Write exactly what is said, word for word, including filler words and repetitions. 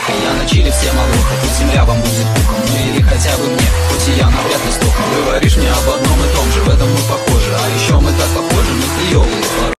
редко. Я на чили все малоха, пусть земля вам будет пухом, ну или хотя бы мне, хоть и я навряд ли стоком. Говоришь мне об одном и том же, в этом мы похожи, а еще мы так похожи на клеевые.